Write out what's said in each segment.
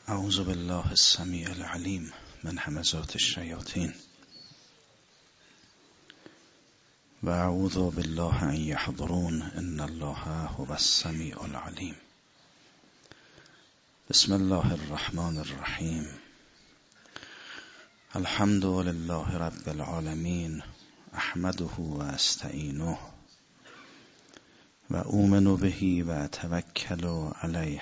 اعوذ بالله السمیع العلیم من همزات الشیاطین و اعوذ بالله ان یحضرون ان الله هو السمیع العلیم. بسم الله الرحمن الرحیم. الحمد لله رب العالمین احمده و استعینه و اؤمن به و اتوکل علیه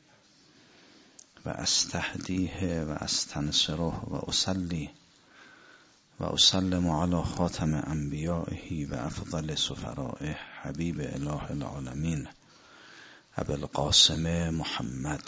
و استهدیه و استنصره و اصلی و اسلم علی خاتم انبیائه و افضل سفرائه حبیب اله العالمین ابی القاسم محمد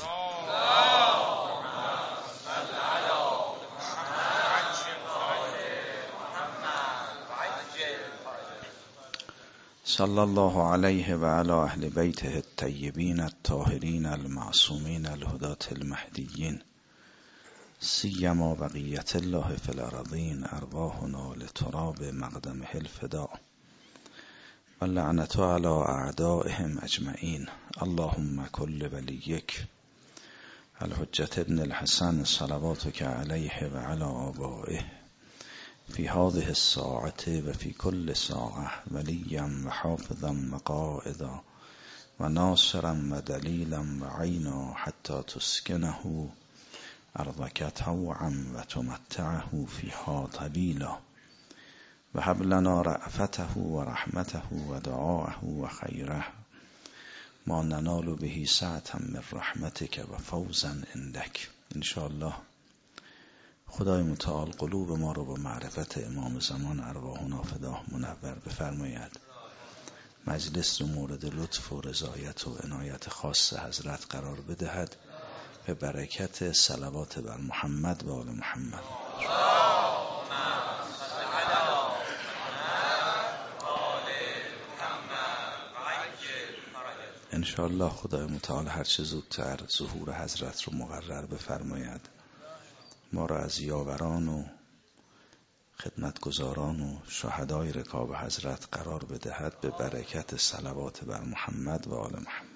صلی الله علیه و علی اهل بیته الطیبین الطاهرین المعصومین الهداة المهدیین سیما بقیت الله فی الارضین ارواحنا لتراب مقدمه الفداء و لعنت علی اعدائهم اجمعین. اللهم کل ولیک الحجة ابن الحسن صلواتک علیه و علی آبائه فی هذه الساعة و فی کل ساعة ولیا و حافظا و قائدا و ناصرا و دلیلا و عینا حتی تسکنه ارضک طوعا و تمتعه فیها طویلا و هب لنا رأفته و رحمته و دعاءه و خیره ما ننال به سعة من رحمتک و فوزا عندک. انشاءالله خدای متعال قلوب ما رو با معرفت امام زمان ارواحنا فداه منور بفرماید. مجلس رو مورد لطف و رضایت و عنایت خاص حضرت قرار بدهد به برکت صلوات بر محمد و آل محمد. انشاءالله خدای متعال هر چه زودتر ظهور حضرت رو مقرر بفرماید. ما را از یاوران و خدمتگزاران و شهدای رکاب حضرت قرار بدهد به برکت صلوات بر محمد و آل محمد.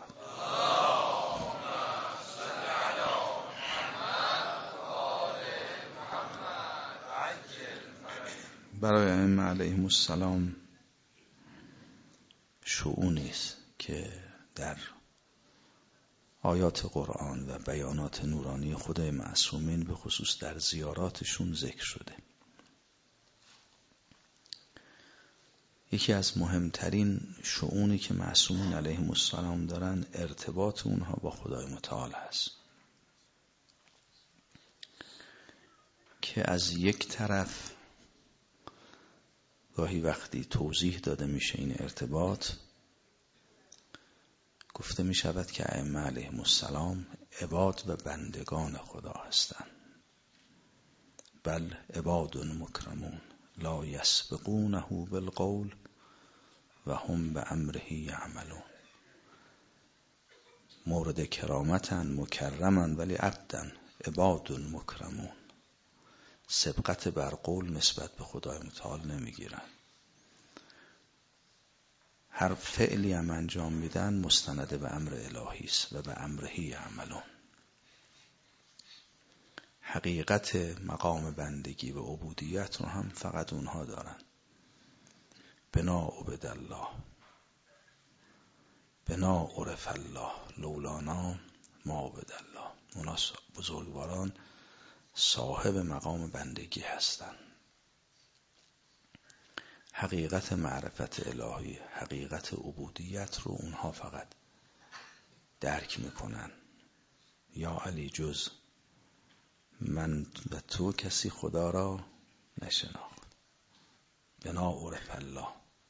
برای ائمه علیهم السلام شؤونی است که در آیات قرآن و بیانات نورانی خدای معصومین به خصوص در زیاراتشون ذکر شده. یکی از مهمترین شؤونی که معصومین علیهم السلام دارن ارتباط اونها با خدای متعال است که از یک طرف گاهی وقتی توضیح داده میشه این ارتباط گفته می شود که ائمه علیهم السلام عباد و بندگان خدا هستند. بل عباد مکرمون لا یسبقونه بالقول و هم به امره یعملون. مورد کرامتن مکرمن ولی عبدن عباد مکرمون. سبقت بر قول نسبت به خدای متعال نمیگیرن. هر فعلی هم انجام میدن مستند به امر الهی است و به امره یعملون. حقیقت مقام بندگی و عبودیت رو هم فقط اونها دارن. بنا عبد الله بنا عرف الله لولانا ما عبد الله. اونا بزرگواران صاحب مقام بندگی هستند. حقیقت معرفت الهی، حقیقت عبودیت رو اونها فقط درک میکنن. یا علی جز من و تو کسی خدا را نشناخت. بنا عرف الله.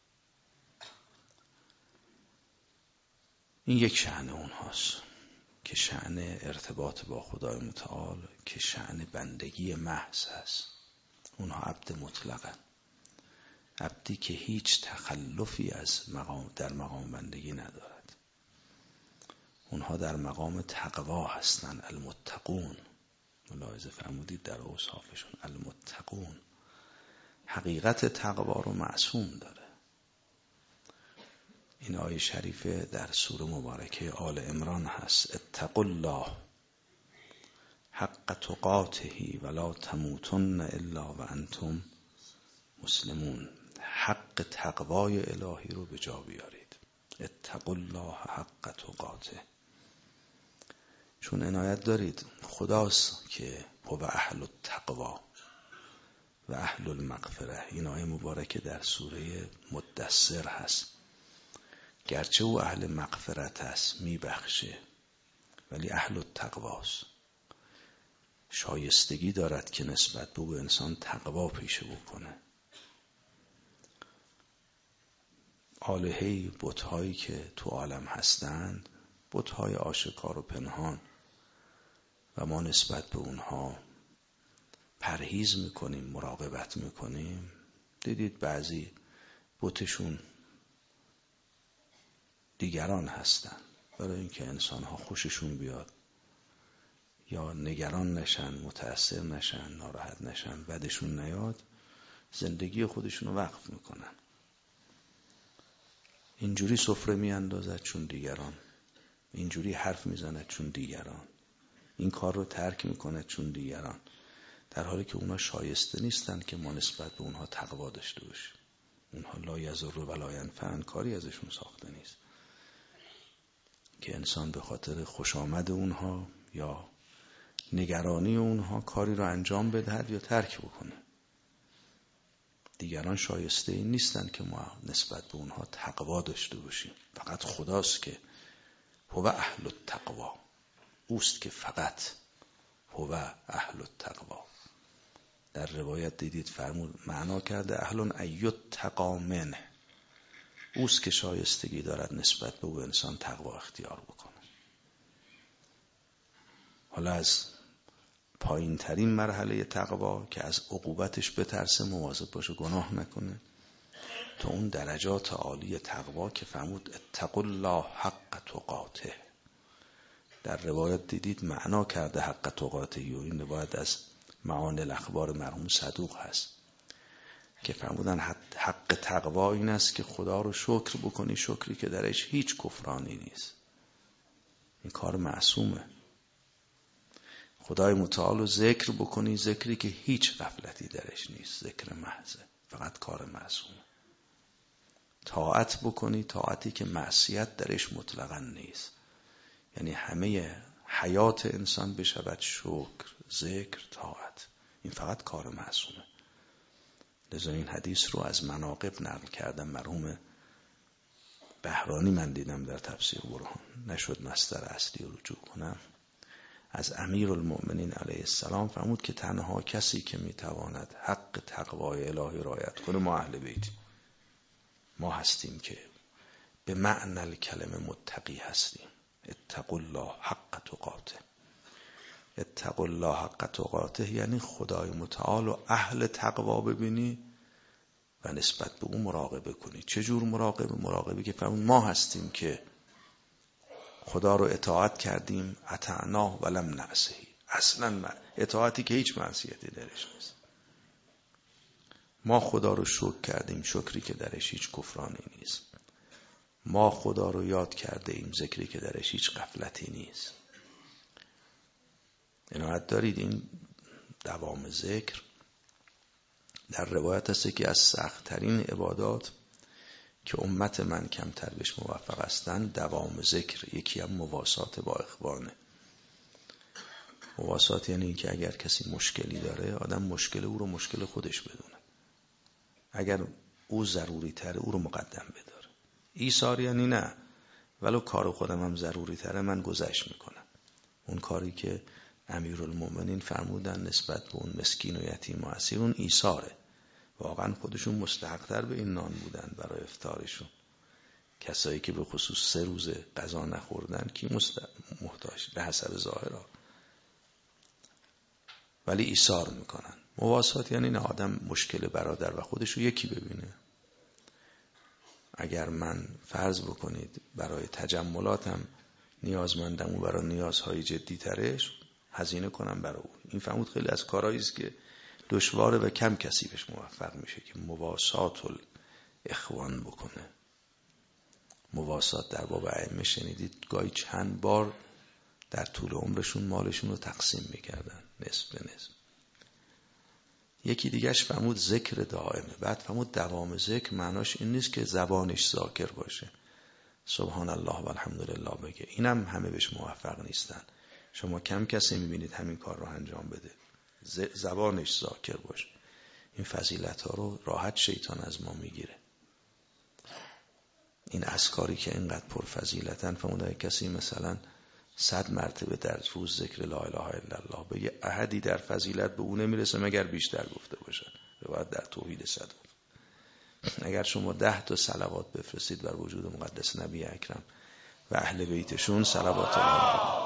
این یک شأن اونهاست که شأن ارتباط با خدای متعال که شأن بندگی محض است. اونها عبد مطلقن، عبدی که هیچ تخلفی از در مقام بندگی ندارد. اونها در مقام تقوا هستند. المتقون. ملاحظه فرمودید در اوصافشون المتقون. حقیقت تقوا رو معصوم داره. این آیه شریفه در سوره مبارکه آل عمران هست. اتقوا الله حق تقاته ولا تموتن الا وانتم مسلمون. حق تقوای الهی رو به جا بیارید. اتقوا الله حق تقاته. چون عنایت دارید خداست که هو اهل التقوا و اهل المغفره. این آیه مبارکه در سوره مدثر هست. گرچه او اهل مغفرت است، میبخشه، ولی اهل التقواست. شایستگی دارد که نسبت به او انسان تقوا پیشه بکنه. آلهه بت‌هایی که تو عالم هستند، بت‌های آشکار و پنهان، و ما نسبت به اونها پرهیز میکنیم، مراقبت میکنیم. دیدید بعضی بتشون دیگران هستن، برای اینکه انسان‌ها خوششون بیاد یا نگران نشن، متأثر نشن، ناراحت نشن، بدشون نیاد، زندگی خودشون رو وقف میکنن. اینجوری سفره میاندازد چون دیگران، اینجوری حرف میزند چون دیگران، این کار رو ترک میکند چون دیگران، در حالی که اونا شایسته نیستن که ما نسبت به اونها تقوا داشته باشیم. اونها لا یضر ولا ینفع، کاری ازشون ساخته نیست که انسان به خاطر خوش آمد اونها یا نگرانی اونها کاری رو انجام بدهد یا ترک بکنه. دیگران شایسته این نیستن که ما نسبت به اونها تقوا داشته باشیم. فقط خداست که هو اهل التقوا، اوست که فقط هو اهل التقوا. در روایت دیدید فرمود معنا کرده اهلون ایتقی منه، اوست که شایستگی دارد نسبت به او انسان تقوا اختیار بکنه. حالا از پایین ترین مرحله تقوا که از عقوبتش بترسه، مواظب باشه گناه نکنه، تا اون درجات عالی تقوا که فرمود اتقوا الله حق تقاته. در روایت دیدید معنا کرده حق تقاته، و این روایت از معانی الاخبار مرحوم صدوق هست که فرمودن حق تقوا این است که خدا رو شکر بکنی، شکری که درش هیچ کفرانی نیست. این کار معصومه. خدای متعال رو ذکر بکنی، ذکری که هیچ غفلتی درش نیست، ذکر محضه، فقط کار معصومه. طاعت بکنی، طاعتی که معصیت درش مطلقاً نیست، یعنی همه حیات انسان بشود شکر، ذکر، طاعت. این فقط کار معصومه. لذا این حدیث رو از مناقب نقل کردم مرحوم بهرانی، من دیدم در تفسیر برهان، نشد مصدر اصلی رجوع کنم. از امیرالمؤمنین علیه السلام فرمود که تنها کسی که میتواند حق تقوای الهی رعایت کنه ما اهل بیتیم. ما هستیم که به معنی الکلمه متقی هستیم. اتقوا الله حق تقاته. اتقوا الله حق تقاته یعنی خدای متعال و اهل تقوا ببینی و نسبت به اون مراقبه کنی. چجور مراقبه؟ مراقبه که فرمود ما هستیم که خدا رو اطاعت کردیم، اطعناه ولم نعصیه، اصلا اطاعتی که هیچ معصیتی درش نیست. ما خدا رو شکر کردیم، شکری که درش هیچ کفرانی نیست. ما خدا رو یاد کرده ایم، ذکری که درش هیچ غفلتی نیست. عنایت دارید این دوام ذکر در روایت هست که از سخت‌ترین عبادات که امت من کمتر بهش موفق هستند دوام ذکر. یکی هم مواسات با اخوانه. مواسات یعنی این که اگر کسی مشکلی داره، آدم مشکل او رو مشکل خودش بدونه، اگر او ضروری تره او رو مقدم بداره. ایثار یعنی نه ولو کار خودم هم ضروری تره من گذشت میکنم. اون کاری که امیرالمؤمنین فرمودن نسبت به اون مسکین و یتیم و اسیر، اون ایثاره. واقعا خودشون مستحق‌تر به این نان بودن برای افطارشون. کسایی که به خصوص 3 روز غذا نخوردن کی محتاج به حسب ظاهرها، ولی ایثار میکنن. مواسات یعنی نه آدم مشکل برادر و خودشو یکی ببینه. اگر من فرض بکنید برای تجملاتم نیازمندم و برای نیازهای جدی ترش هزینه کنم برای اون. این فرمود خیلی از کارهایی است که دشواره و کم کسی بهش موفق میشه که مواسات الاخوان بکنه. مواسات در باب ائمه شنیدید گاهی چند بار در طول عمرشون مالشون رو تقسیم میکردن نصف به نصف. یکی دیگهش فرمود ذکر دائمه. بعد فرمود دوام ذکر معناش این نیست که زبانش ذاکر باشه، سبحان الله و الحمدلله بگه، اینم همه بهش موفق نیستن. شما کم کسی میبینید همین کار رو انجام بده، زبانش ذاکر باشه. این فضیلت ها رو راحت شیطان از ما میگیره. این اذکاری که اینقدر پرفضیلتن، فرمود کسی مثلا 100 مرتبه در روز ذکر لا اله الا الله بگه، احدی در فضیلت به اون نمیرسه مگر بیشتر گفته باشه. روایت در توحید صدق. اگر شما 10 تا صلوات بفرستید بر وجود مقدس نبی اکرم و اهل بیتشون، صلوات الله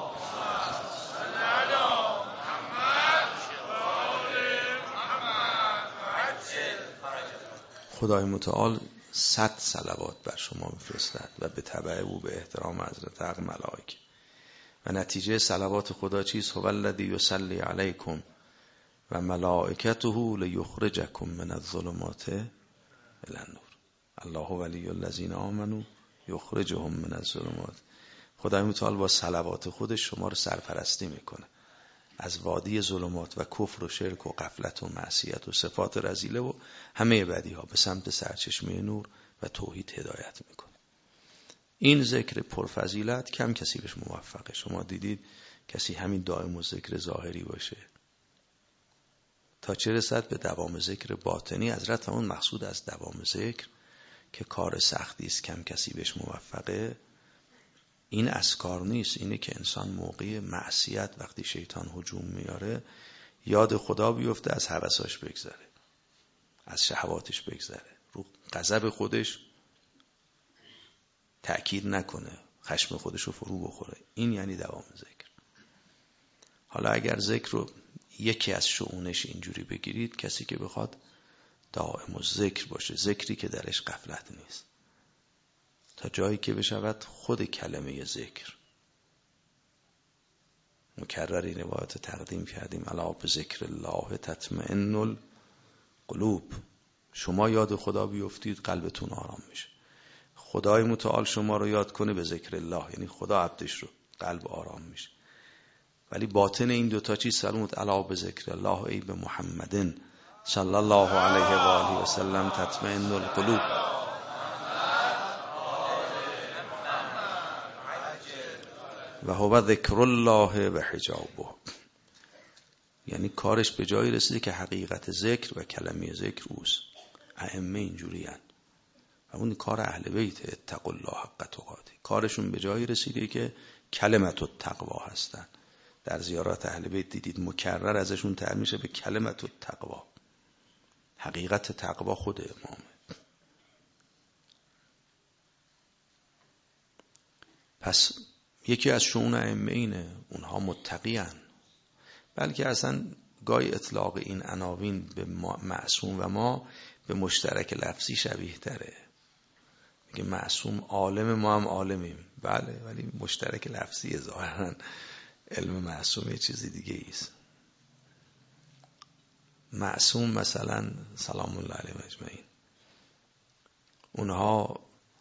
خدای متعال 100 صلوات بر شما میفرستد و به تبع او به احترام حضرت حق ملائکه. و نتیجه صلوات خدا چیست؟ هو الذی یصلی علیکم و ملائکته لیخرجکم من الظلمات الی النور. الله ولی الذین آمنوا یخرجهم من الظلمات. خدای متعال با صلوات خودش شما رو سرپرستی میکنه، از وادی ظلمات و کفر و شرک و غفلت و معصیت و صفات رذیله و همه بدیها به سمت سرچشمه نور و توحید هدایت میکنه. این ذکر پرفضیلت کم کسی بهش موفقه. شما دیدید کسی همین دائم و ذکر ظاهری باشه، تا چه رسد به دوام ذکر باطنی. حضرت اون مقصود از دوام ذکر که کار سختی است، کم کسی بهش موفقه، این اذکار نیست. اینه که انسان موقع معصیت وقتی شیطان هجوم میاره یاد خدا بیفته، از هوساش بگذره، از شهواتش بگذره، رو غضب خودش تأکید نکنه، خشم خودش رو فرو بخوره. این یعنی دوام ذکر. حالا اگر ذکر رو یکی از شؤونش اینجوری بگیرید، کسی که بخواد دائم و ذکر باشه، ذکری که درش غفلت نیست، تا جایی که بشود خود کلمه ذکر. مکرر این روایت تقدیم کردیم، الا بذکر الله تطمئن القلوب. شما یاد خدا بیفتید قلبتون آرام میشه. خدای متعال شما رو یاد کنه به ذکر الله، یعنی خدا عبدش رو، قلب آرام میشه. ولی باطن این دوتا چیز سلامت، الا بذکر الله ای به محمدن صلی الله علیه و آله و سلم تطمئن القلوب. و هو ذکر الله و حجابه. یعنی کارش به جایی رسیده که حقیقت ذکر و کلمه ذکر اوست. ائمه اینجوری هستند و اون کار اهل بیت اتقوا الله حق تقاته. کارشون به جایی رسیده که کلمت التقوا هستن. در زیارات اهل بیت دیدید مکرر ازشون تعبیر میشه به کلمت التقوا. حقیقت تقوا خود امامه. پس یکی از شؤون ائمه اینه، اونها متقیان. بلکه اصلا گاهی اطلاق این عناوین به معصوم و ما به مشترک لفظی شبیه تره. میگه معصوم عالم، ما هم عالمیم، بله، ولی مشترک لفظی. ظاهرا علم معصوم یه چیزی دیگه ایست. معصوم مثلا سلام الله علیهم اجمعین، اونها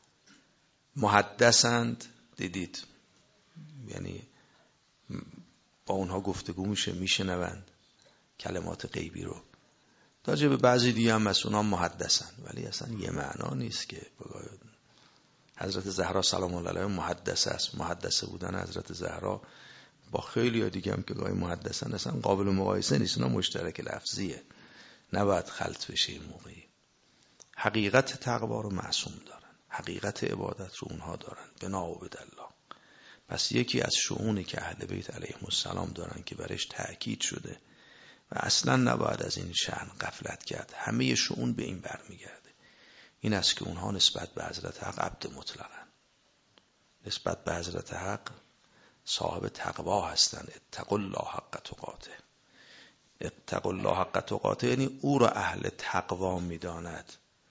محدثند، دیدید، یعنی با اونها گفتگو میشه، میشنوند کلمات غیبی رو. راجع به بعضی دیگه هم از اونها محدثن، ولی اصلا یه معنا نیست که حضرت زهرا سلام الله علیها محدثه است. محدثه بودن حضرت زهرا با خیلی دیگه هم که گاهی محدثن اصلا قابل مقایسه نیست. اونا مشترک لفظیه، نباید خلط بشه این موقعی. حقیقت تقوا رو معصوم دارن، حقیقت عبادت رو اونها دارن، بنا و بدالله. پس یکی از شؤونی که اهل بیت علیهم السلام دارن که برش تأکید شده و اصلا نباید از این شأن غفلت کرد، همه شؤون به این برمیگرده، این است که اونها نسبت به حضرت حق عبد مطلقن، نسبت به حضرت حق صاحب تقوا هستند. اتقوا الله حق تقاته. اتقوا الله حق تقاته یعنی او را اهل تقوا میداند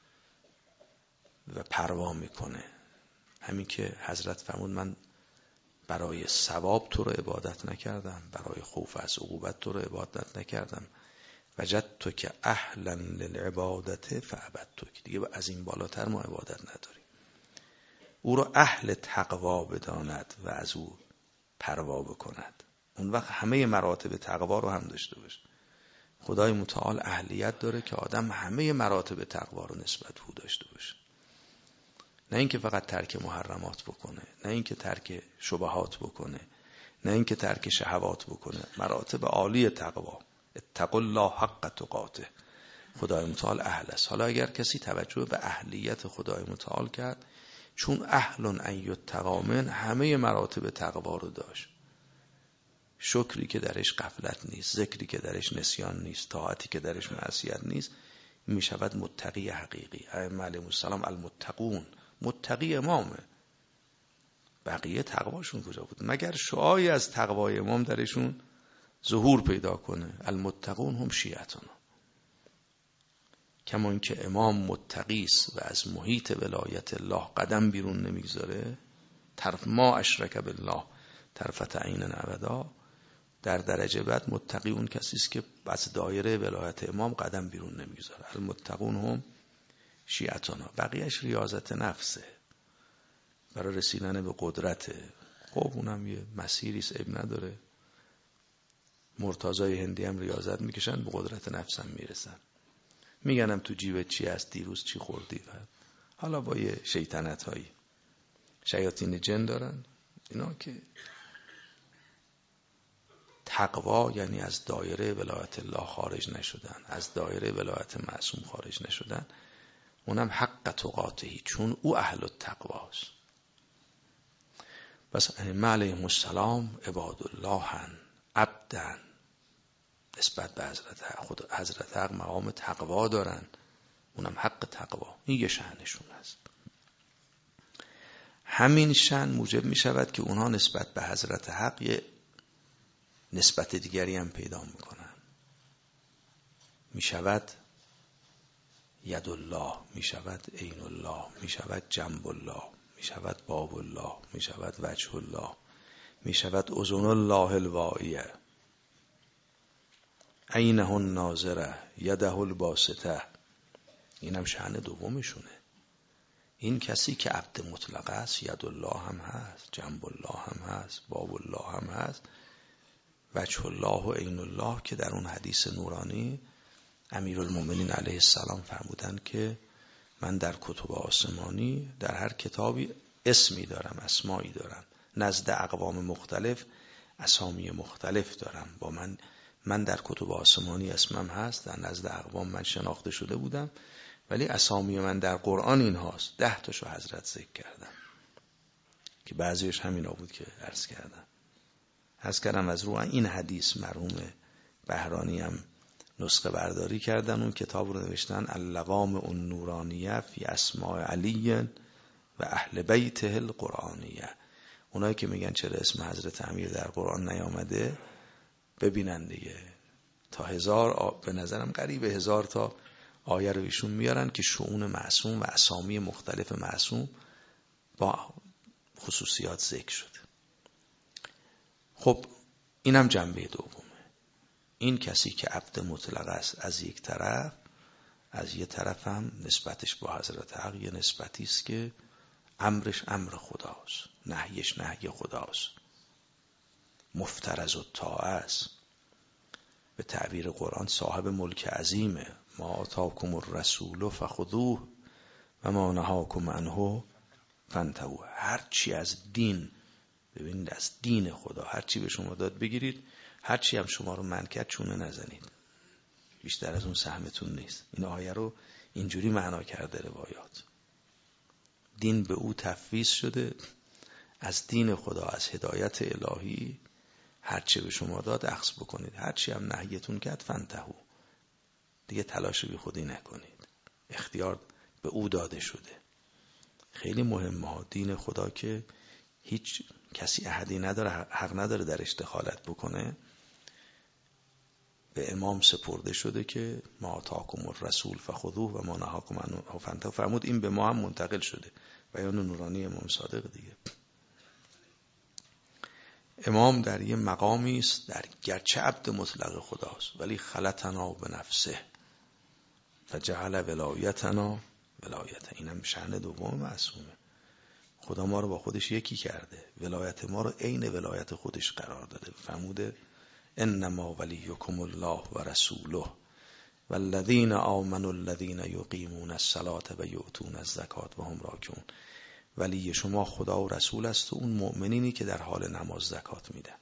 و پروا میکنه. همین که حضرت فرمود من برای ثواب تو رو عبادت نکردم، برای خوف از عقوبت تو رو عبادت نکردم. وجدت که اهلا للعبادت فعبدتک. دیگه از این بالاتر ما عبادت نداریم. او را اهل تقوا بداند و از او پروا بکند. اون وقت همه مراتب تقوا رو هم داشته باشه. خدای متعال اهلیت داره که آدم همه مراتب تقوا رو نسبت به او داشته باشه. نه اینکه فقط ترک محرمات بکنه، نه اینکه ترک شبهات بکنه، نه اینکه ترک شهوات بکنه. مراتب عالی تقوا، اتقوا الله حق تقاته، خدای متعال اهل است. حالا اگر کسی توجه به اهلیت خدای متعال کرد، چون اهل ان یتقی من، همه مراتب تقوا رو داشت. شکری که درش غفلت نیست، ذکری که درش نسیان نیست، طاعتی که درش معصیت نیست، می شود متقی حقیقی. ائمه علیهم السلام المتقون، متقی امامه. بقیه تقواشون کجا بود؟ مگر شعاعی از تقوای امام درشون ظهور پیدا کنه. المتقون هم شیعتنا. کمان که امام متقیست و از محیط ولایت الله قدم بیرون نمیگذاره، طرف ما اشرک بالله طرفت عین ابدا، در درجه بعد متقی اون کسی است که از دایره ولایت امام قدم بیرون نمیگذاره. المتقون هم شیعتنا. بقیهش ریاضت نفسه برای رسیدن به قدرته. خب اونم یه مسیری است، عیب نداره. مرتضای هندی هم ریاضت میکشن، به قدرت نفس هم میرسن. میگنم تو جیبت چی هست، دیروز چی خوردی. حالا با یه شیطنت هایی، شیاطین جن دارن اینا که تقوا یعنی از دایره ولایت الله خارج نشدن، از دایره ولایت معصوم خارج نشدن. اونم حق تقاته، چون او اهل التقواست. بس ائمه علیهم السلام عباد اللهن عبدن، نسبت به حضرت حق مقام تقوا دارن، اونم حق تقوا. این یه شأنشون است. همین شأن موجب می شود که اونها نسبت به حضرت حق یه نسبت دیگری هم پیدا میکنن. می شود ید الله، می شود عین الله، می شود جنب الله، می شود باب الله، می شود وجه الله، می شود اذن الله الواعیه، عینه الناظره، یده الباسطه. اینم شأن دومشونه. این کسی که عبد مطلق است، ید الله هم هست، جنب الله هم هست، باب الله هم هست، وجه الله و عین الله، که در اون حدیث نورانی امیرالمومنین علیه السلام فرمودن که من در کتب آسمانی در هر کتابی اسمی دارم، اسمایی دارم، نزد اقوام مختلف اسامی مختلف دارم. با من در کتب آسمانی اسمم هست، در نزد اقوام من شناخته شده بودم، ولی اسامی من در قرآن این هاست. 10 تاشو حضرت ذکر کردم که بعضیش همینا بود که عرض کردم از رو این حدیث. مرحوم بهرانی هم نسخه برداری کردن، اون کتاب رو نوشتن اللوام النورانیه فی اسماء علی و اهل بیته القرآنیه. اونایی که میگن چرا اسم حضرت امیر در قرآن نیامده، ببینن دیگه. تا 1000 به نظرم قریب 1000 تا آیه رو ایشون میارن که شؤون معصوم و اسامی مختلف معصوم با خصوصیات ذکر شده. خب اینم جنبه دومه. این کسی که عبد مطلق است از یک طرف، از یک طرف هم نسبتش با حضرت حق یه نسبتی است که امرش امر خداست، نهیش نهی خداست، مفترض الطاعه است. به تعبیر قرآن صاحب ملک عظیمه. ما آتاکم الرسول فخذوه و ما نهاکم عنه فانتهوا. هر چی از دین، ببینید از دین خدا هر چی به شما داد بگیرید، هر چی هم شما رو منع کرد چونه نزنید، بیشتر از اون سهمتون نیست. این آیه رو اینجوری معنا کرده روایات. دین به او تفویض شده، از دین خدا، از هدایت الهی هر چی به شما داد اخذ بکنید، هر چی هم نهیتون کرد فانتهوا، دیگه تلاش بی خودی نکنید، اختیار به او داده شده. خیلی مهمه ها. دین خدا که هیچ کسی احدی نداره، حق نداره درش دخالت بکنه، به امام سپرده شده که ما آتاکم الرسول فخذوه و ما نهاکم عنه فانتهوا. فرمود این به ما هم منتقل شده. بیان نورانی امام صادق دیگه. امام در یه مقامی است، در گرچه عبد مطلق خداست، ولی خلطنا به نفسه فجعل ولایتنا ولایت. اینم شأن دوم معصومه. خدا ما رو با خودش یکی کرده، ولایت ما رو عین ولایت خودش قرار داده. فرموده انما ولیکم الله و رسوله والذین آمنوا الذین یقیمون الصلاة و یؤتون الزکاة و هم راکعون. ولی شما خدا و رسول است و اون مؤمنینی که در حال نماز زکات میدن.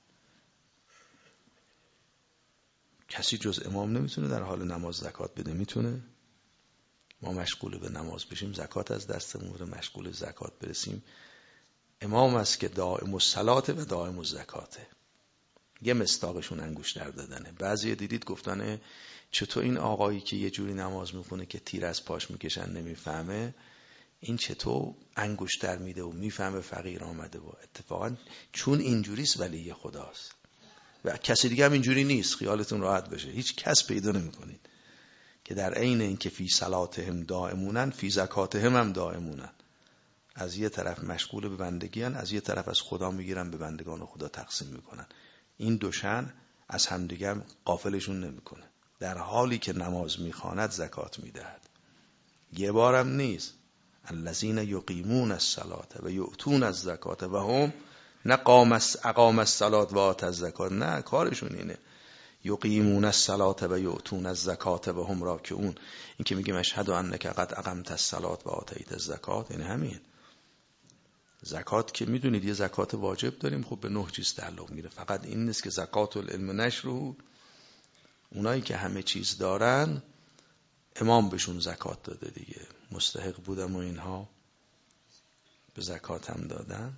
کسی جز امام نمیتونه در حال نماز زکات بده؟ میتونه؟ ما مشغول به نماز بشیم زکات از دستمون بره، مشغول زکات برسیم. امام است که دائم الصلاة و دائم الزکاته. یه مصداقشون انگشتر دادنه. بعضی دیدید گفتن چطور این آقایی که یه جوری نماز میخونه که تیر از پاش میکشن نمیفهمه، این چطور انگشتر میده و میفهمه فقیر آمده؟ و اتفاقا چون اینجوریست ولی خداست و کسی دیگه هم اینجوری نیست. خیالتون راحت بشه، هیچ کس پیدا نمیکنید که در عین اینکه فی صلاتهم دائمونن فی زکاتهم هم دائمونن. از یه طرف مشغول به بندگی هن، از یه طرف از خدا میگیرن به بندگان خدا تقسیم میکنن. این دوشن از همدیگه هم غافلشون نمیکنه. در حالی که نماز میخواند زکات میدهد. یه بارم نیست. الذین یقیمون الصلاة و یؤتون الزکاة و هم نه اقام الصلاة و آت الزکاة، نه کارشون اینه. یقیمون الصلاة و یؤتون الزکاة و هم راکعون. این که میگیم اشهد انک قد اقمت الصلاة و آتیت الزکاة، یعنی همین. زکات که میدونید یه زکات واجب داریم، خب به 9 چیز تعلق میگیره. فقط این نیست که زکات العلم نشره، اونایی که همه چیز دارن امام بهشون زکات داده دیگه، مستحق بودم و اینها به زکات هم دادن.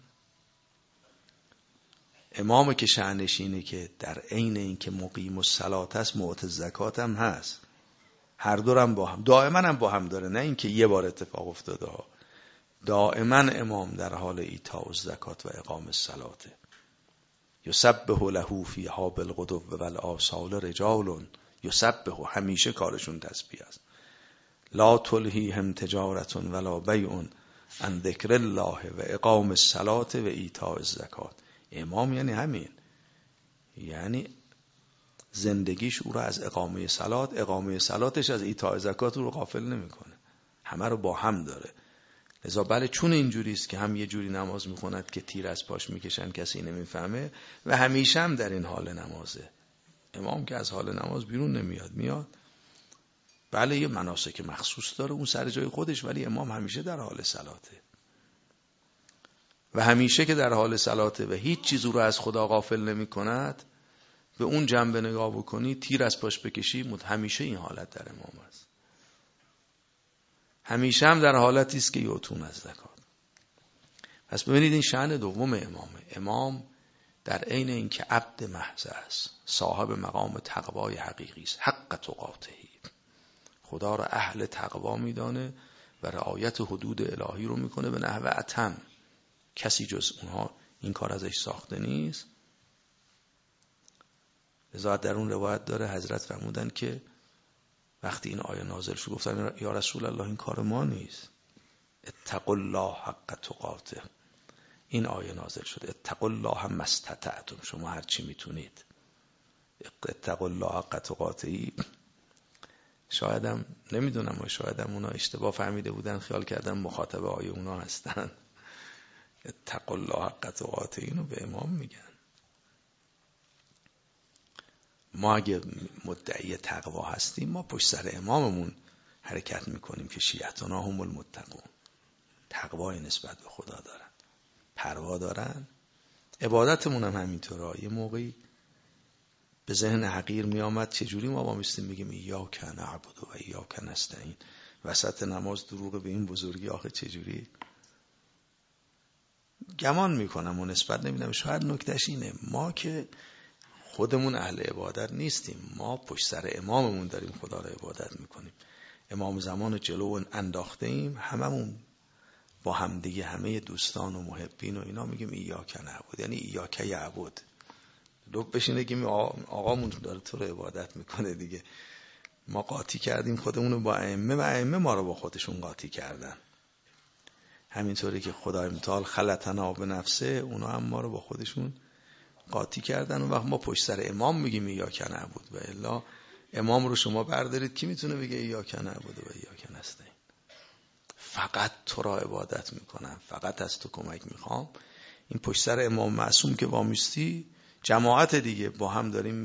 امام که شأنش اینه که در عین این که مقیم الصلاة است معطی زکات هم هست. هر دورم با هم دائما هم با هم داره، نه اینکه یه بار اتفاق افتاده ها. دائما امام در حال ایتاء الزکات و اقام الصلاة. یسبح له فیها بالغدو والآصال رجال یسبح، همیشه کارشون تسبیح است. لا تلهیهم تجارت ولا بیع عن ذکر الله و اقام الصلاة و ایتاء الزکات. امام یعنی همین، یعنی زندگیش او را از اقامه صلاتش از ایتاء زکات رو غافل نمیکنه، همه رو با هم داره. لذا بله چون اینجوری است که هم یه جوری نماز میخوند که تیر از پاش میکشن کسی نمیفهمه و همیشه هم در این حال نمازه. امام که از حال نماز بیرون نمیاد، میاد بله یه مناسک مخصوص داره اون سر جای خودش، ولی امام همیشه در حال صلاته و همیشه که در حال صلاته و هیچ چیز او رو از خدا غافل نمی کند. به اون جنبه نگاه بکنی، تیر از پاش بکشی، همیشه این حالت در امام است. همیشه هم در حالتی است که یؤتون الزکات. پس ببینید این شأن دوم امامه. امام در عین اینکه عبد محض است، صاحب مقام تقوای حقیقی است، حق تقاته، خدا را اهل تقوا میدانه و رعایت حدود الهی رو میکنه به نحو اتم. کسی جز اونها این کار ازش ساخته نیست. لذا در اون روایت داره حضرت فرمودن که وقتی این آیه نازل شد گفتن یا رسول الله این کار ما نیست. اتقوا الله حق تقاته. این آیه نازل شد اتقوا الله ما استطعتم، شما هر چی میتونید. اتقوا الله حق تقاته. شایدم نمیدونم و شایدم اونا اشتباه فهمیده بودن، خیال کردن مخاطب آیه اونا هستن. اتقوا الله حق تقاته اینو به امام میگن. ما اگه مدعی تقوا هستیم ما پشت سر اماممون حرکت میکنیم که شیعتنا هم المتقون، تقوای نسبت به خدا دارن، پروا دارن. عبادتمون هم همینطوره. یه موقعی به ذهن حقیر می آمد چجوری ما میستیم بگیم ایاک نعبد و ایاک نستعین، وسط نماز دروغ به این بزرگی آخه چجوری؟ گمان میکنم و نسبت نمیدم. شاید نکتهش اینه ما که خودمون اهل عبادت نیستیم، ما پشت سر اماممون داریم خدا را عبادت میکنیم. امام زمان جلو انداخته ایم، هممون با همدیگه، همه دوستان و محبین و اینا میگیم ایاک نعبد، یعنی ایاک یعبد. لب بشینه که آقامون داره تو رو عبادت میکنه دیگه. ما قاطی کردیم خودمونو با ائمه و ائمه ما رو با خودشون قاطی کردن. همینطوری که خدا امتحال خلطنا به نفسه، اونا هم ما رو با خودشون قاطی کردن. و وقت ما پشت سر امام میگیم ایاک نعبد و الا امام رو شما بردارید کی میتونه بگه ایاک نعبد و ایاک نستعین؟ فقط تو را عبادت میکنم، فقط از تو کمک میخوام، این پشت سر امام معصوم که وامیستی جماعت دیگه با هم داریم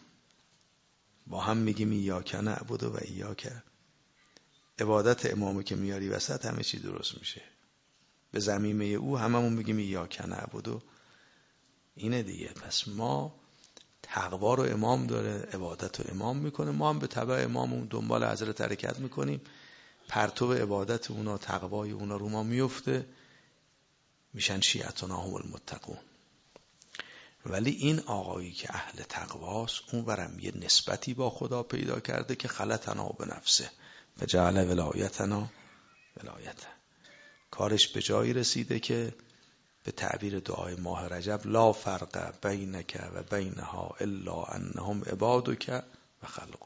میگیم ایاک نعبد و ایاک. عبادت امامو که میاری وسط همه چی درست میشه. به ضمیمه او هممون میگیم ایاک نعبد و اینه دیگه. پس ما تقوا رو امام داره، عبادت رو امام میکنه، ما هم به تبع امامون دنبال حضرت حرکت میکنیم، پرتو عبادت اونا، تقوای اونا رو ما میفته، میشن شیعتنا هم المتقون. ولی این آقایی که اهل تقواست اون برم یه نسبتی با خدا پیدا کرده که خلطنا به نفسه فجعل ولایتنا ولایته. کارش به جایی رسیده که به تعبیر دعای ماه رجب لا فرق بینک و بینها الا انهم عبادک و خلقک.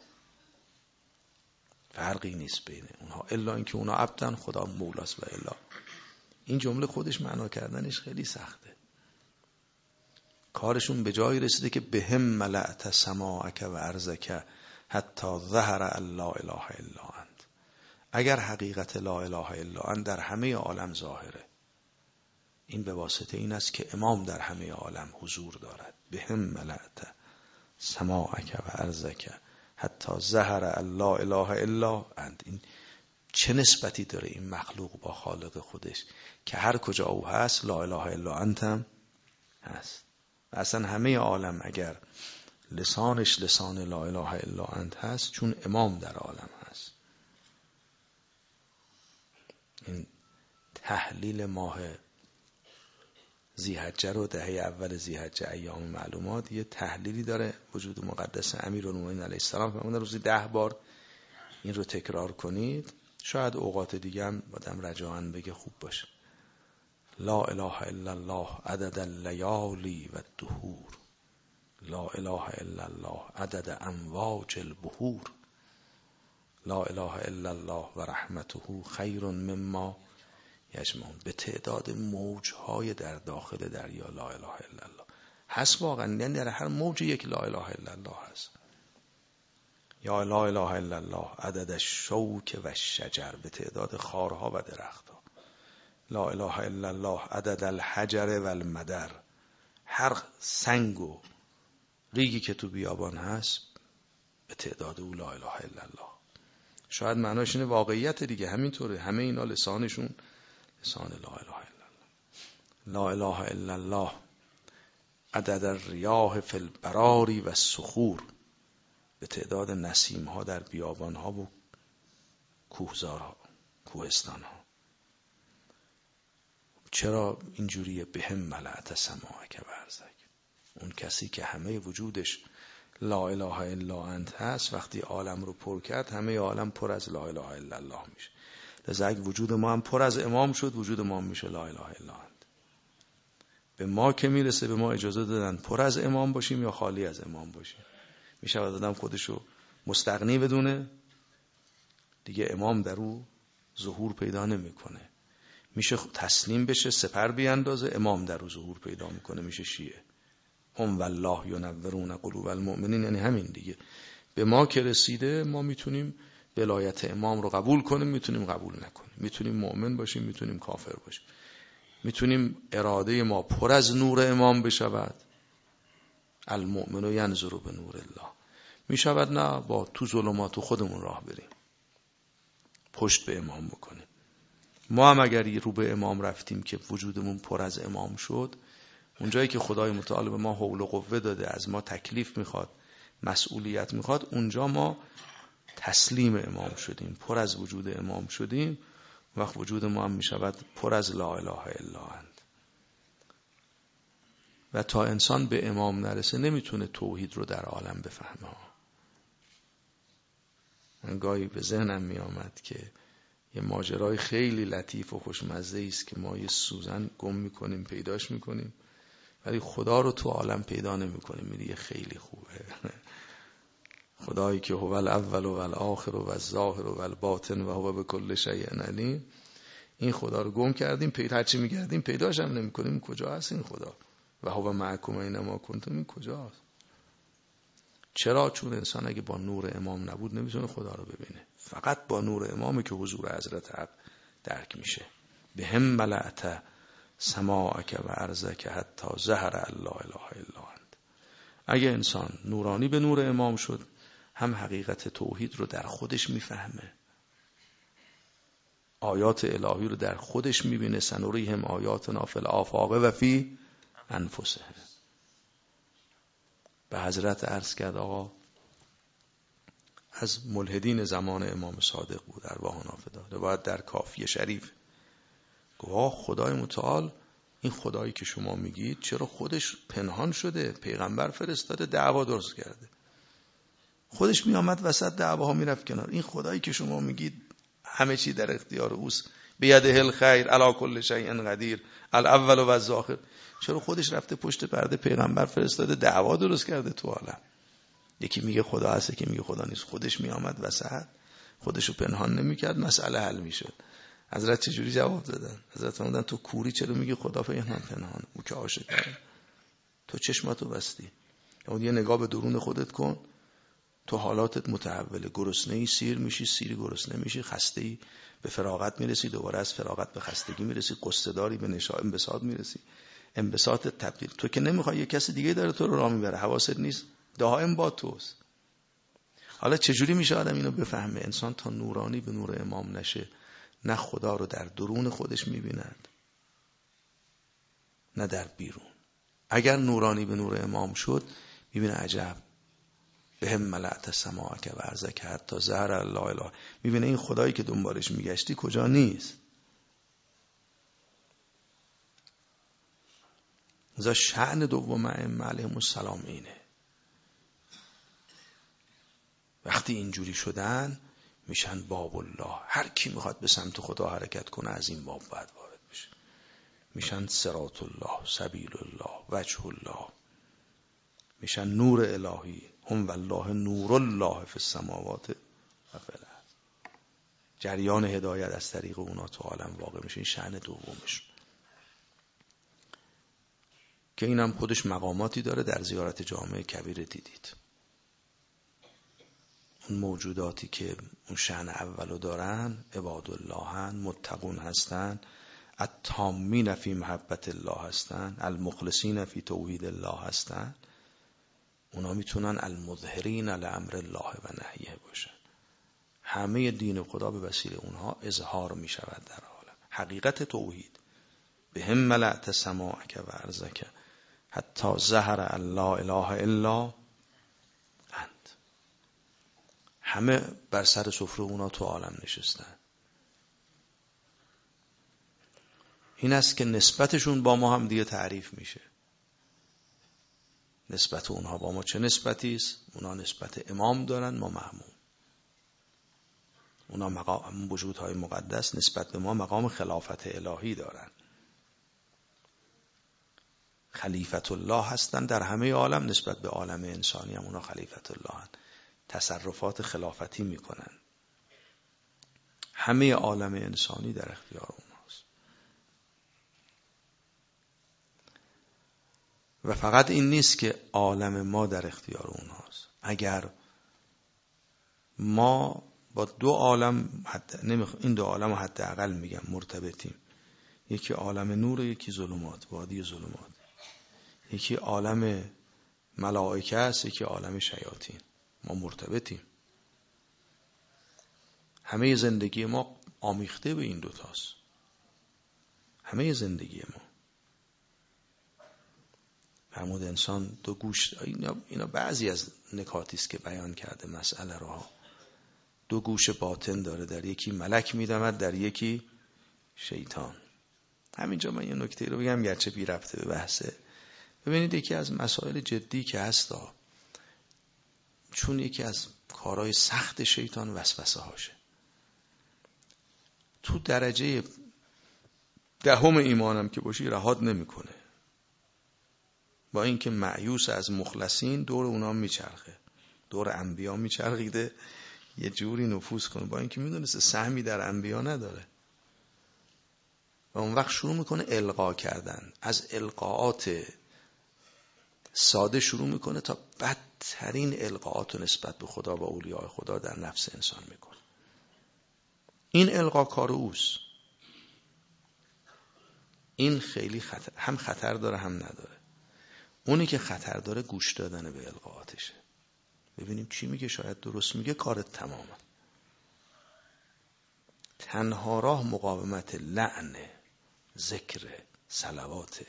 فرقی نیست بین اونها الا اینکه اونها عبدن، خدا مولاست و الا. این جمله خودش معنا کردنش خیلی سخته. کارشون به جایی رسیده که بهم ملأت سماعک و ارضک حتی ظهر لا اله الا انت. اگر حقیقت لا اله الا انت در همه عالم ظاهره، این به واسطه این است که امام در همه عالم حضور دارد. بهم ملأت سماعک و ارضک حتی ظهر لا اله الا انت. این چه نسبتی داره این مخلوق با خالق خودش که هر کجا او هست لا اله الا انت هم هست. و اصلا همه عالم اگر لسانش لسان لا اله الا انت هست، چون امام در عالم هست. این تحلیل ماه ذی‌حجه رو دهه اول ذی‌حجه ایام معلومات یه تحلیلی داره. وجود مقدس امیرالمومنین علیه السلام فرمودن روزی 10 بار این رو تکرار کنید، شاید اوقات دیگه هم آدم رجاءً بگه خوب باشه. لا اله الا الله عدد اللیالی و الدهور، لا اله الا الله عدد امواج البحور، لا اله الا الله و رحمته خیر مما یجمعون. به تعداد موجهای در داخل دریا لا اله الا الله هست واقعا، یعنی در هر موج یک لا اله الا الله هست. یا لا اله الا الله عدد الشوک و الشجر، به تعداد خارها و درختها. لا اله الا الله عدد الحجر و المدر، هر سنگ و ریگی که تو بیابان هست به تعداد او لا اله الا الله. شاید معناش اینه واقعیت دیگه همینطوره، همه اینا لسانشون لسان لا اله الا الله. لا اله الا الله عدد الریاح فی البراری و الصخور، به تعداد نسیم ها در بیابان ها و کوهزارها، کوهستان ها. چرا اینجوریه؟ بهم ملأت سماعک و ارضک. اون کسی که همه وجودش لا اله الا انت هست، وقتی عالم رو پر کرد همه عالم پر از لا اله الا الله میشه. لذا اگه وجود ما هم پر از امام شد، وجود ما هم میشه لا اله الا انت. به ما که میرسه به ما اجازه دادن پر از امام باشیم یا خالی از امام باشیم. میشه آدم خودشو مستغنی بدونه دیگه، امام در او ظهور پیدا نمیکنه. میشه تسلیم بشه، سپر بیاندازه، امام در او ظهور پیدا میکنه، میشه شیعه. هم والله ینورون قلوب المؤمنین، یعنی همین دیگه. به ما که رسیده ما میتونیم ولایت امام رو قبول کنیم، میتونیم قبول نکنیم، میتونیم مؤمن باشیم، میتونیم کافر باشیم، میتونیم اراده ما پر از نور امام بشود، المؤمن ینظر به نور الله، میشود نه با تو ظلمات خودمون راه بریم، پشت به امام بکنیم. ما هم اگر رو به امام رفتیم که وجودمون پر از امام شد، اونجایی که خدای متعال به ما حول و قوه داده، از ما تکلیف میخواد، مسئولیت میخواد، اونجا ما تسلیم امام شدیم، پر از وجود امام شدیم، وقت وجود ما هم میشود پر از لا اله الا انت. و تا انسان به امام نرسه نمیتونه توحید رو در عالم بفهمه. من گاهی به ذهنم میآمد که یه ماجرای خیلی لطیف و خوشمزه است که ما یه سوزن گم میکنیم پیداش میکنیم، ولی خدا رو تو عالم پیدا نمیکنیم. میگه خیلی خوبه. خدایی که هو الاول و الاخر و الظاهر و الباطن و هو بكل شیء علیم، این خدا رو گم کردیم، هرچی میگردیم پیداش هم نمیکنیم. کجا هست این خدا؟ و هو معکم اینما کنتم، این کجاست؟ چرا؟ چون انسان اگه با نور امام نبود نمیتونه خدا رو ببینه. فقط با نور امامه که حضور حضرت حق درک میشه. به هم ملأت سماعک و ارضک حتی ظهر الله اله الا انت. اگه انسان نورانی به نور امام شد، هم حقیقت توحید رو در خودش میفهمه، آیات الهی رو در خودش میبینه. سنوریهم آیاتنا فی الآفاق و فی انفسهم. به حضرت عرض کرد آقا از ملحدین زمان امام صادق بود، ارواح نافذه، روایت در کافی شریف. گفت خدای متعال این خدایی که شما میگید چرا خودش پنهان شده، پیغمبر فرستاده، دعوا درست کرده، خودش میامد وسط دعواها میرفت کنار. این خدایی که شما میگید همه چی در اختیار اوست، بیده الخیر علی کل شیء قدیر الاول و الآخر، چرا خودش رفته پشت پرده پیغمبر فرستاده دعوا درست کرده تو عالم؟ یکی میگه خدا هست، که میگه خدا نیست. خودش میامد وسط، خودشو پنهان نمیکرد، مسئله حل میشد. حضرت چجوری جواب دادن؟ حضرت فرمودن تو کوری چرا میگی خدا پنهان؟ او که عاشقه. تو چشماتو بستی. یه نگاه به درون خودت کن، تو حالاتت متحوله. گرسنه‌ای سیر میشی، سیری گرسنه میشی، خسته‌ای به فراغت میرسی، دوباره از فراغت به خستگی میرسی، قصه‌داری به انبساط میرسی، انبساط تبدیل. تو که نمیخوای، یه کسی دیگه داره تو رو راه میبره، حواست نیست، دائم با توست. حالا چجوری میشه آدم اینو بفهمه؟ انسان تا نورانی به نور امام نشه، نه خدا رو در درون خودش میبیند نه در بیرون. اگر نورانی به نور امام شد، میبینه عجب به هم ملأت سماعک و ارضک حتی ظهر الله اله. میبینه این خدایی که دنبالش میگشتی کجا نیست. ذا شأن دوم ائمه علیهم السلام اینه. وقتی اینجوری شدن میشن باب الله. هر کی میخواد به سمت خدا حرکت کنه از این باب باید وارد بشه. میشن صراط الله، سبیل الله، وجه الله، میشن نور الهی. هم والله نور الله فی السماوات و فی الارض. جریان هدایت از طریق اونا تو عالم واقع میشه. این شأن دومش که اینم خودش مقاماتی داره. در زیارت جامع کبیر دیدید اون موجوداتی که اون شأن اولو دارن عباد اللهن، متقون هستن، التامین فی محبت الله هستن، المخلصین فی توحید الله هستن. اونا میتونن المظهرین لامر الله و نهیه باشن. همه دین خدا به وسیله اونها اظهار میشود در عالم. حقیقت توحید به هم ملأت سماعک و ارضک حتی ظهر الله اله الا انت. همه بر سر سفره اونا تو عالم نشستن. این است که نسبتشون با ما هم دیگه تعریف میشه. نسبت اونها با ما چه نسبتی است؟ اونا نسبت امام دارن، ما مأموم. اونا مقام وجودهای مقدس نسبت به ما مقام خلافت الهی دارن. خلیفت الله هستن در همه عالم. نسبت به عالم انسانی هم اونا خلیفت الله هستن. تصرفات خلافتی میکنن. همه عالم انسانی در اختیار اوناست. و فقط این نیست که عالم ما در اختیار اوناست. اگر ما با دو عالم این دو عالم حداقل میگم مرتبطیم، یکی عالم نور و یکی ظلمات، وادی ظلمات، یکی عالم ملائکه است، یکی عالم شیاطین، ما مرتبطیم. همه زندگی ما آمیخته به این دوتاست. همه زندگی ما فرمود انسان دو گوش. اینا بعضی از نکاتی است که بیان کرده مسئله رو. دو گوش باطن داره، در یکی ملک میدمد، در یکی شیطان. همینجا من یه نکته رو بگم گرچه بی ربطه به بحثه. ببینید یکی از مسائل جدی که هستا، چون یکی از کارهای سخت شیطان وسوسه هاشه. تو درجه دهم ایمانم که باشی رهات نمیکنه. با اینکه مایوس از مخلصین دور اونا میچرخه، دور انبیا میچرخیده یه جوری نفوذ کنه، با اینکه میدونسته سهمی در انبیا نداره. و اون وقت شروع میکنه القا کردن. از القاءات ساده شروع میکنه تا بدترین القاءات نسبت به خدا و اولیاء خدا در نفس انسان میکنه. این القا کار اوست این خیلی خطر داره هم نداره. اونی که خطر داره گوش دادن به القاءاتشه. ببینیم چی میگه، شاید درست میگه، کارت تمامه. تنها راه مقاومت لعن، ذکر، صلواته.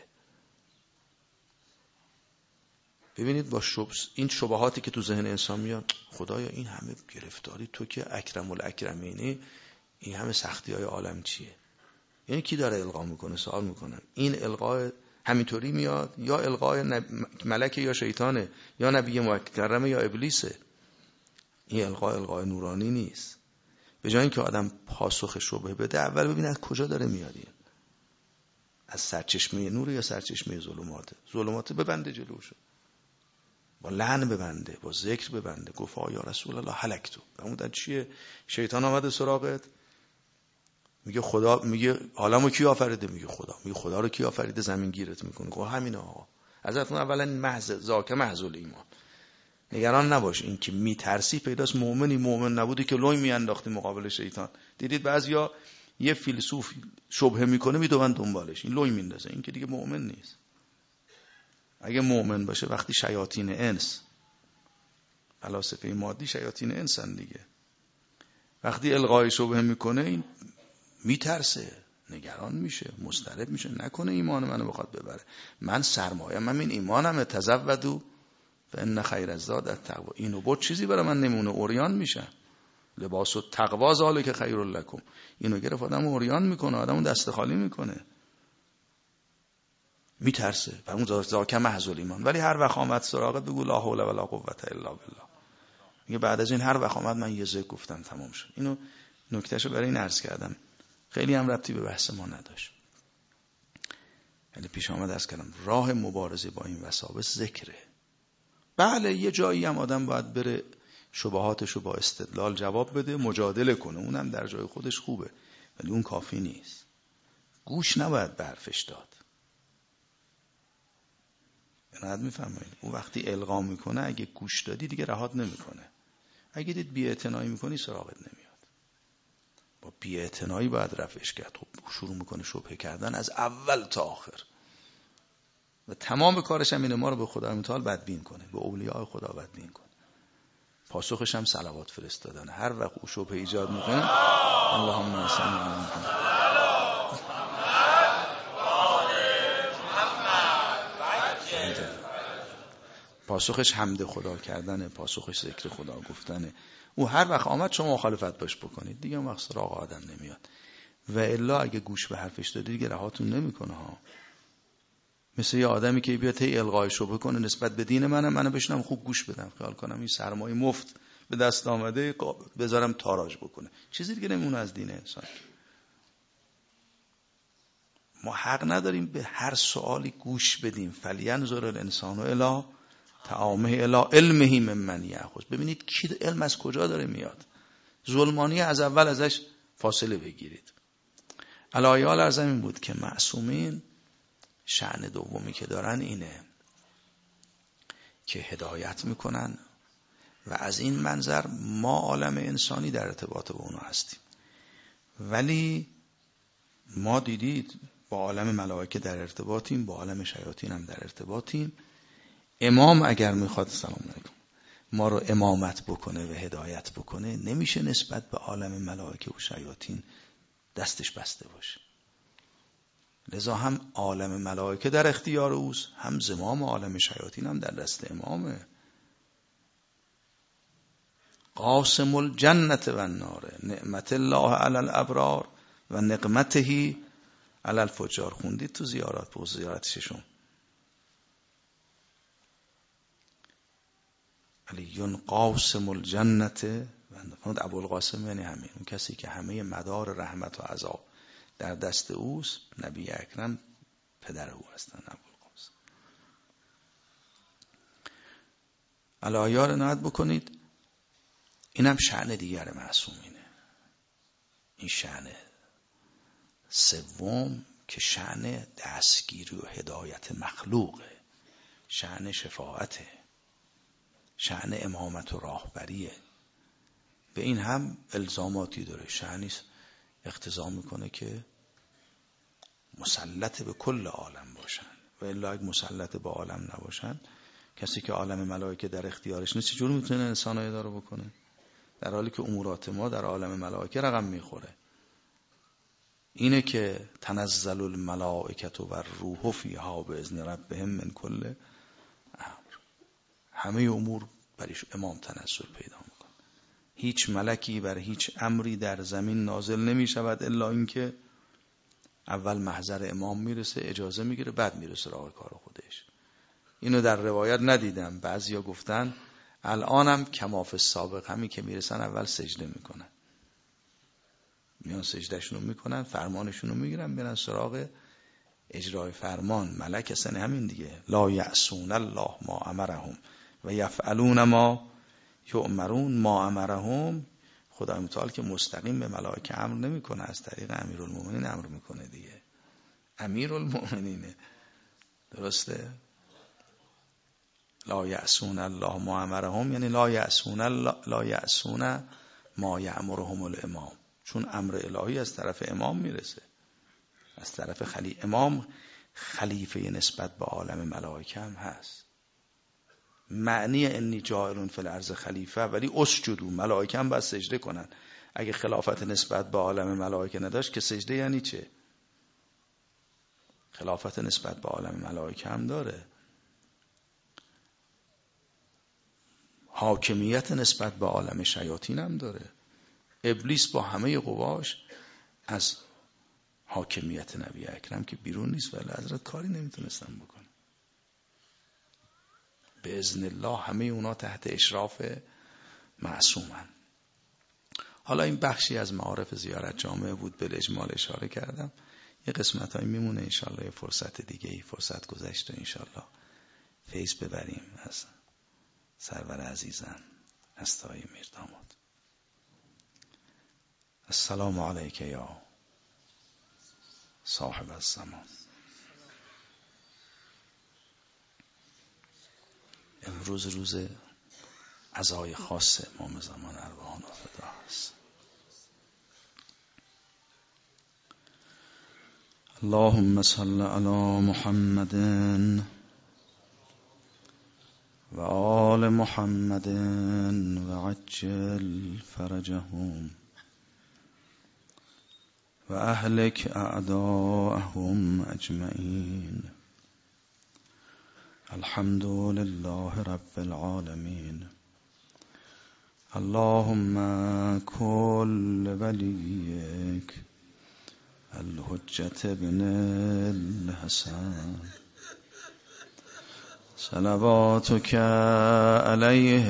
ببینید با این شبهاتی که تو ذهن انسان میاد، خدایا این همه گرفتاری، تو که اکرم الاکرمینی، این همه سختی های عالم چیه؟ یعنی کی داره القا میکنه؟ سوال میکنم. این القا همینطوری میاد یا القای ملک یا شیطانه یا نبی مکرمه یا ابلیسه؟ این القای نورانی نیست. به جای اینکه آدم پاسخ شبهه بده، اول ببین از کجا داره میاد. این از سرچشمه نور یا سرچشمه ظلمات ببنده جلوشو، با لعن ببنده، با ذکر ببنده. گفت یا رسول الله هلکتو. همون چیه؟ شیطان آمده سراغت، میگه خدا، میگه عالمو کی آفریده؟ میگه خدا. میگه خدا رو کی آفریده؟ زمین گیرت میکنه. گفت همین آقا. ازتون اولا محض الایمان. نگران نباش، این که میترسی پیداست. مؤمنی مؤمن نبودی که لوی میانداختی مقابل شیطان. دیدید بعضیا یه فیلسوف شبهه میکنه میدون دنبالش، این لوی میندازه، این که دیگه مؤمن نیست. اگه مؤمن باشه، وقتی شیاطین انس، فلاسفه مادی شیاطین انسن دیگه، وقتی القای شبهه میکنه این میترسه، نگران میشه، مضطرب میشه، نکنه ایمان منو بخواد ببره. من سرمایه، من این ایمانم، تزودوا فان خیر الزاد التقوا. اینو بود چیزی برای من نمونه، اوریان میشم. لباس التقوا ذالک خیر لکم. اینو گرفت آدمو اوریان میکنه، آدمو دست خالی میکنه، میترسه. و اون ذاک محض الایمان. ولی هر وقت آمد سراغت بگو لا حول ولا قوه الا بالله. میگه بعد از این هر وقت آمد من یه ذکر گفتم تمام شد. اینو نکتهشو برای این عرض کردم، خیلی هم ربطی به بحث ما نداشت. یعنی پیش آمد عرض کردم راه مبارزه با این وساوس ذکره. بله یه جایی هم آدم باید بره شبهاتشو با استدلال جواب بده، مجادله کنه، اونم در جای خودش خوبه، ولی اون کافی نیست. گوش نباید به حرفش داد. یعنی میفهمید اون وقتی القا میکنه، اگه گوش دادی دیگه رهات نمیکنه. اگه دید بی‌اعتنایی میکنی سراغت نمیاد. با بی‌اعتنایی باید رفعش کرد. خب شروع میکنه شبهه کردن از اول تا آخر و تمام کارش هم اینه ما رو به خدا متعال بدبین کنه، به اولیاء خدا بدبین کنه. پاسخش هم صلوات فرستادن. هر وقت او شبهه ایجاد میکنه اللهم صل علی محمد، پاسخش حمد خدا کردنه، پاسخش ذکر خدا گفتنه. او هر وقت آمد شما مخالفت باش بکنید، دیگه اون وقت سراغ آدم نمیاد. و الا اگه گوش به حرفش دادی دیگه رهاتون نمیکنه ها. مثل یه آدمی که بیاد هی القای شبهه کنه نسبت به دین منو بشنم خوب گوش بدم، خیال کنم این سرمایه مفت به دست آمده بذارم تاراج بکنه، چیزی دیگه نمونه از دین انسان. ما حق نداریم به هر سوالی گوش بدیم. فلینظر الانسان الی طعامه الی علمه ممن یأخذ. ببینید کی علم از کجا داره میاد. ظلمانی از اول ازش فاصله بگیرید. علایال ارزم این بود که معصومین شأن دومی که دارن اینه که هدایت میکنن و از این منظر ما عالم انسانی در ارتباط با اونا هستیم. ولی ما دیدید با عالم ملائکه در ارتباطیم، با عالم شیاطین هم در ارتباطیم. امام اگر میخواد سلام علیکم ما رو امامت بکنه و هدایت بکنه، نمیشه نسبت به عالم ملائکه و شیاطین دستش بسته باشه. لذا هم عالم ملائکه در اختیار اوست، هم زمام عالم شیاطین هم در دست امامه. قاسم الجنة و النار، نعمت الله علی الابرار و نقمته علی الفجار. خوندید تو زیارات، به زیارت ششم. علی قاسم الجنة و ابوالقاسم یعنی همین اون کسی که همه مدار رحمت و عذاب در دست اوست. نبی اکرم پدر او هستن، ابوالقاسم. علایار عنایت بکنید. اینم شأن دیگر معصومینه. این شأن سوم که شأن دستگیری و هدایت مخلوقه، شأن شفاعته، شأن امامت و راهبریه. به این هم الزاماتی داره. شأنی اقتضا میکنه که مسلط به کل عالم باشن. و الا اگه مسلط به عالم نباشن، کسی که عالم ملائکه در اختیارش نیست چجور میتونه انسان ها اداره بکنه؟ در حالی که امورات ما در عالم ملائکه رقم میخوره. اینه که تنزل الملائکة و الروح فیها باذن ربهم من کل امر. همه امور برش امام تنزل پیدا میکنه. هیچ ملکی بر هیچ امری در زمین نازل نمی شود الا اینکه اول محضر امام میرسه، اجازه میگیره، بعد میرسه راه کار خودش. اینو در روایت ندیدم، بعضیا گفتن الانم کماف سابق، همین که میرسن اول سجده میکنن، میان سجدهشونو میکنن، فرمانشونو میگیرن، میرن سراغ اجرای فرمان. ملک اصلا همین دیگه، لا یعصون الله ما امرهم و یفعلون ما یؤمرون. ما امرهم، خدای متعال که مستقیم به ملائکه امر نمیکنه، از طریق امیرالمومنین امر میکنه دیگه. امیرالمومنینه، درسته؟ لا یعصون الله ما امرهم یعنی لا یعصون ما یأمرهم الامام، چون امر الهی از طرف امام میرسه، از طرف امام خلیفه نسبت به عالم ملائکه هم هست. معنی انی جاعل فی الارض خلیفه، ولی اسجدوا، ملائکه هم باید سجده کنن. اگه خلافت نسبت به عالم ملائکه نداشت که سجده یعنی چه؟ خلافت نسبت به عالم ملائکه هم داره، حاکمیت نسبت به عالم شیاطین هم داره. ابلیس با همه قواش از حاکمیت نبی اکرم که بیرون نیست، ولی حضرت کاری نمیتونستن بکنه. به اذن الله همه اونا تحت اشراف معصومن. حالا این بخشی از معارف زیارت جامعه بود، به اجمال اشاره کردم. یه قسمت های میمونه، انشالله یه فرصت دیگه ای، فرصت گذشته انشالله فیض ببریم از سرور عزیزم هستای میرداماد. السلام علیک یا صاحب الزمان. امروز روز عزای خاص امام زمان ارواحان فدا است. اللهم صل علی محمد و آل محمد و عجل فرجهم و اهلک اعداءهم اجمعین. الحمد لله رب العالمین. اللهم كل وليك الحجة ابن الحسن صلواتك عليه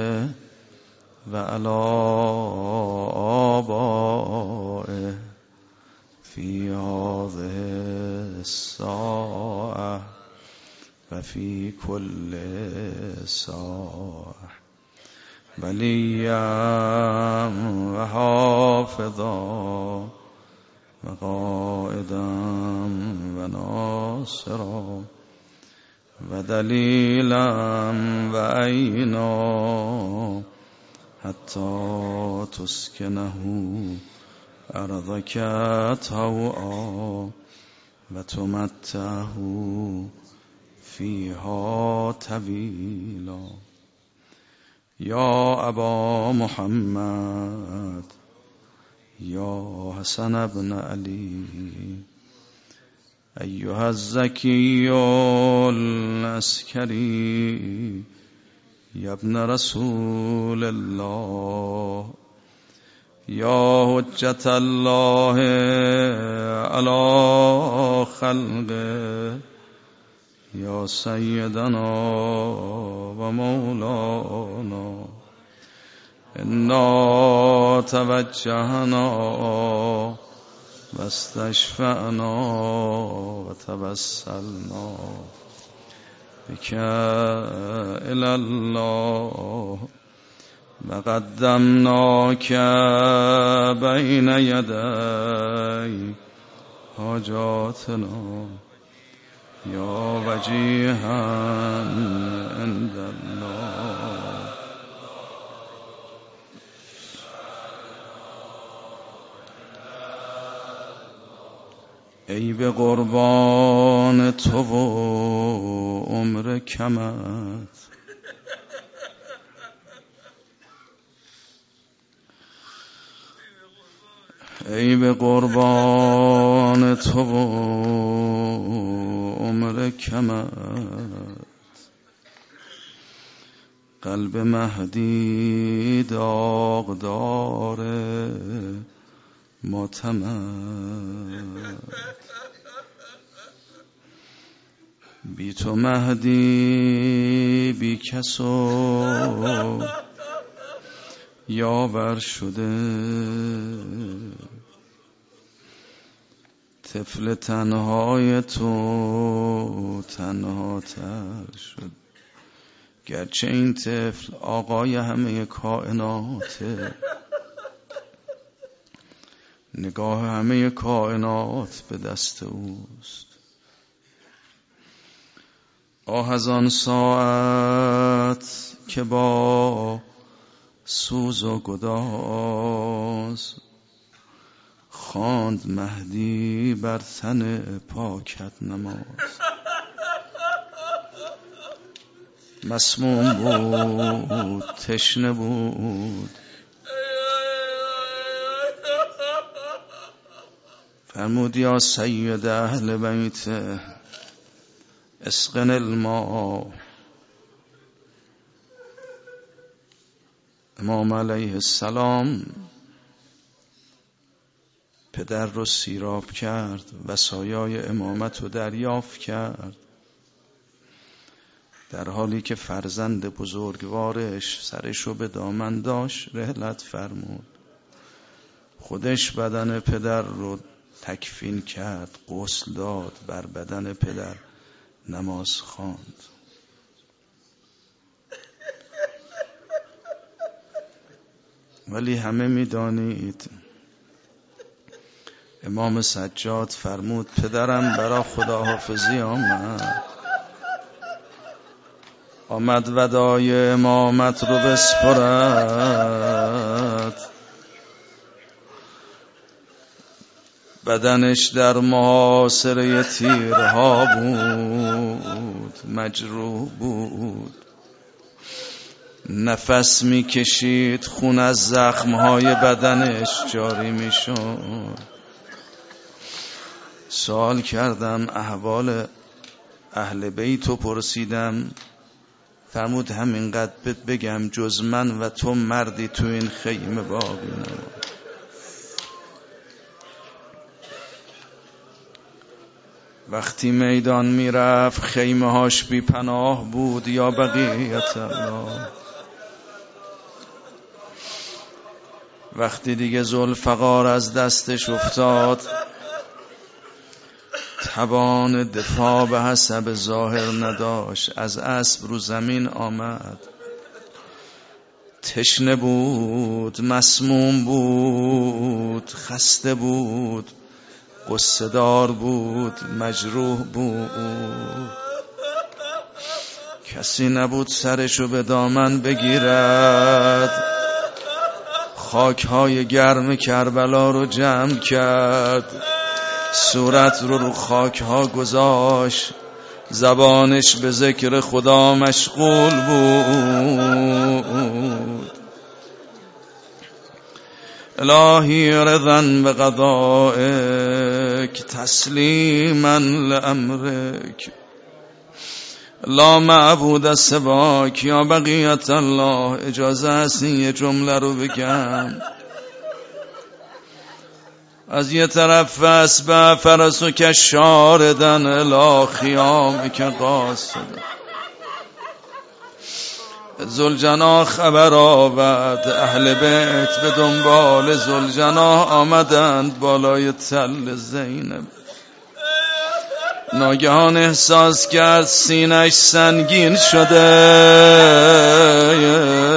وعلى آبائه في هذه الساعة وفي كل ساعة وليا وحافظا وقائدا وناصرا ودليلا وعينا حتى تسكنه أرضك طوعا وتمتعه فيها طويلا. يا أبا محمد يا حسن بن علي أيها الزكي العسكري يا ابن رسول الله يا حجة الله على خلقه يا سيدنا ومولانا إنا توجهنا واستشفعنا وتوسلنا بك إلى الله وقدمناك بين يدي حاجاتنا يا وجيها عند الله. ای به قربان تو و عمر کمت، ای به قربان تو و عمر کمت، قلب مهدی داغدار ماتمت، بی تو مهدی بی کس و یاور شده، طفل تنهای تو تنها تر شد، گرچه این طفل آقای همه کائناته، نگاه همه کائنات به دست اوست. آه از آن ساعت که با سوز و گداز خواند مهدی بر تن پاکت نماز، مسموم بود تشنه بود، فرمود یا سید اهل بیت اسقن الماء. امام علیه السلام پدر رو سیراب کرد، وصایای امامت رو دریافت کرد، در حالی که فرزند بزرگوارش سرش رو به دامن داشت رحلت فرمود، خودش بدن پدر رو تکفین کرد، غسل داد، بر بدن پدر نماز خواند. ولی همه می‌دانید امام سجاد فرمود پدرم برا خداحافظی آمد ودای امامت رو بسپرد، بدنش در محاصره تیرها بود، مجروح بود، نفس میکشید، خون از زخمهای بدنش جاری میشد. سوال کردم احوال اهل بیتو پرسیدم، فرمود همینقدر بگم جز من و تو مردی تو این خیمه باقی نماند. وقتی میدان میرفت خیمه هاش بی پناه بود، یا بقیت الله. وقتی دیگه ذوالفقار از دستش افتاد، توان دفاع به حسب ظاهر نداشت، از اسب رو زمین آمد، تشنه بود، مسموم بود، خسته بود، غصه دار بود، مجروح بود، کسی نبود سرشو به دامن بگیرد. خاکهای گرم کربلا رو جمع کرد، صورت رو خاکها گذاشت، زبانش به ذکر خدا مشغول بود. الهی رضا به قضائک تسلیما لامرک، لا معبود سواک. یا بقیت الله اجازه هست یه جمله رو بگم؟ از یه طرف فاسبح فرسک شاردا الی خیامک قاصدا، ذوالجناح خبر آورد، اهل بیت به دنبال ذوالجناح آمدند بالای تل زینب. ناگهان احساس کرد سینه‌اش سنگین شده،